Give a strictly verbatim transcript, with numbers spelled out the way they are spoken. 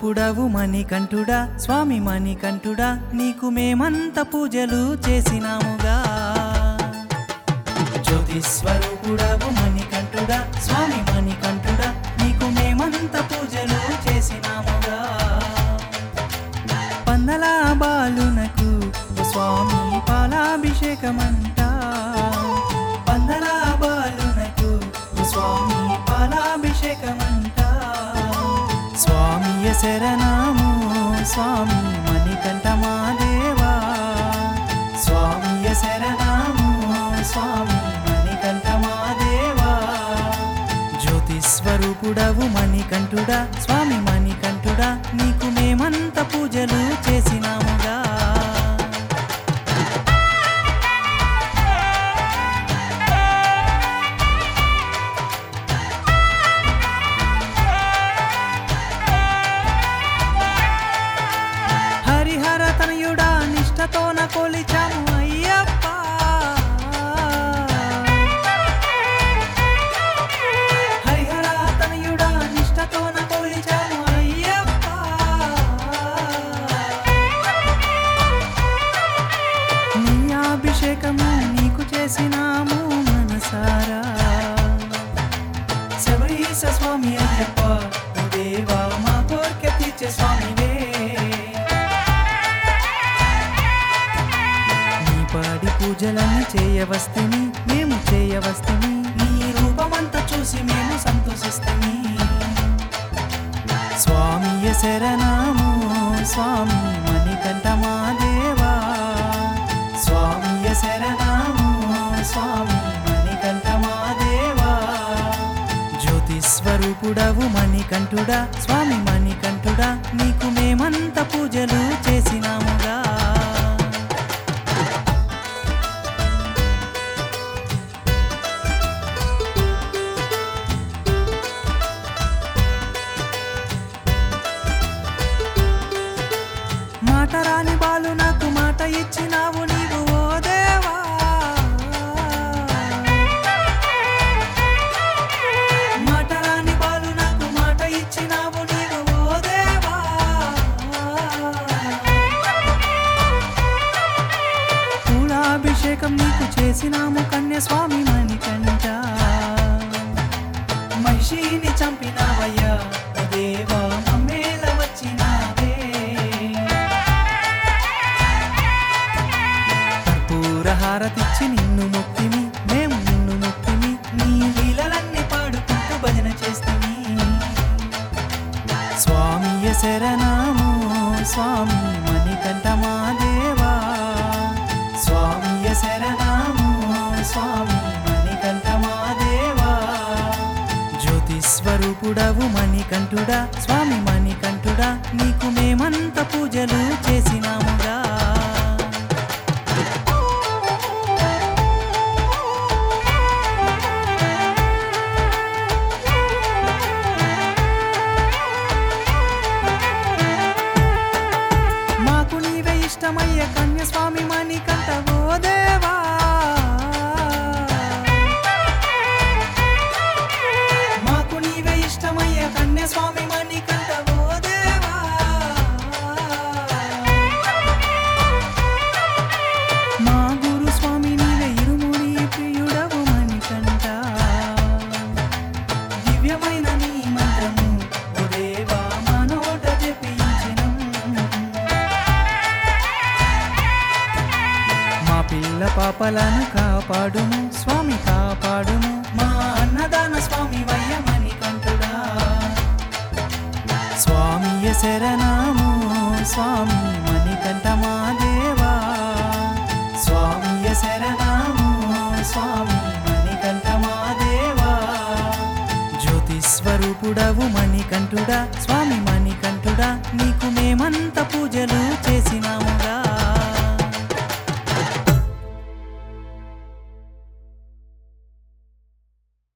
స్వరూపుడవు మణికంఠుడా స్వామి మణికంఠుడా నీకు మేమంత పూజలు చేసినాముగా జ్యోతి స్వరూపుడవు మణికంఠుడా స్వామి మణికంఠుడా నీకు మేమంత పూజలు చేసినాముగా పందల బాలునకు స్వామి పాలాభిషేకమంట పందల బాలునకు స్వామి పాలాభిషేకమంట స్వామియ శరణము స్వామి మణికంఠ మాదేవా స్వామియ శరణము స్వామి మణికంఠ మాదేవా జ్యోతి స్వరూపుడవు మణికంఠుడా స్వామి మణికంఠుడా నీకు మేమంత పూజలు చేసినాముగా హరిహర తనయుడా నిష్టతోన కొలిచాము అయ్యప్ప హరిహర తనయుడా నిష్టతోన కొలిచాము అయ్యప్ప నీ అభిషేకము నీకు చేసినాము మనసారా శబరీశ స్వామి అయ్యప్ప ఓ దేవా మా కోర్కె తీర్చే స్వామివే పాడి పూజలని చేయవస్తిని మేము చేయవస్తిని నీ రూపమంతా చూసి మేము సంతోషిస్తని స్వామియ శరణము స్వామి మణికంఠ మాదేవా స్వామియ శరణము స్వామి మణికంఠ మాదేవా జ్యోతి స్వరూపుడవు మణికంఠుడా స్వామి మణికంఠుడా నీకు మేమంత పూజలు చేసినాముగా మాట రాని బాలు నాకు మాట ఇచ్చినావు నీవు ఓ దేవా మాట రాని బాలు నాకు మాట ఇచ్చినావు నీవు ఓ దేవా పూలాభిషేకం నీకు చేసినాము కన్యస్వామి మణికంఠ మహిషిని చంపినావయ్యా ఓ దేవా మమ్మేల వచ్చినావే హారతిచ్చి నిన్ను మొక్కిమి మేము నిన్ను మొక్కిమి నీ లీలలన్నీ పాడుకుంటూ భజన చేస్తామి స్వామియ శరణము స్వామి మణికంఠ మాదేవా స్వామియ శరణము స్వామి మణికంఠ మాదేవా జ్యోతి స్వరూపుడవు మణికంఠుడా స్వామి మణికంఠుడా నీకు మేమంత పూజలు చేసినాముగా ఇష్టమయ్య కన్యస్వామి మణికంఠ ఓ దేవా మాకు నీవే ఇష్టమయ్య కన్యస్వామి మణికంఠ ఓ దేవా మా గురు స్వామి నీవే ఇరుముడి ప్రియుడవు మణికంఠ దివ్యమైన నీ మంత్రము ఓ దేవా మా నోట జపించినం పిల్ల పాపలను కాపాడుము స్వామి కాపాడుము మా అన్నదాన స్వామి వయ్య మణికంఠుడా స్వామియ శరణము స్వామి మణికంఠ మాదేవా స్వామియ శరణము స్వామి మణికంఠ మాదేవా జ్యోతి స్వరూపుడవు మణికంఠుడా స్వామి మణికంఠుడా నీకు మేమంత పూజలు చేసినాము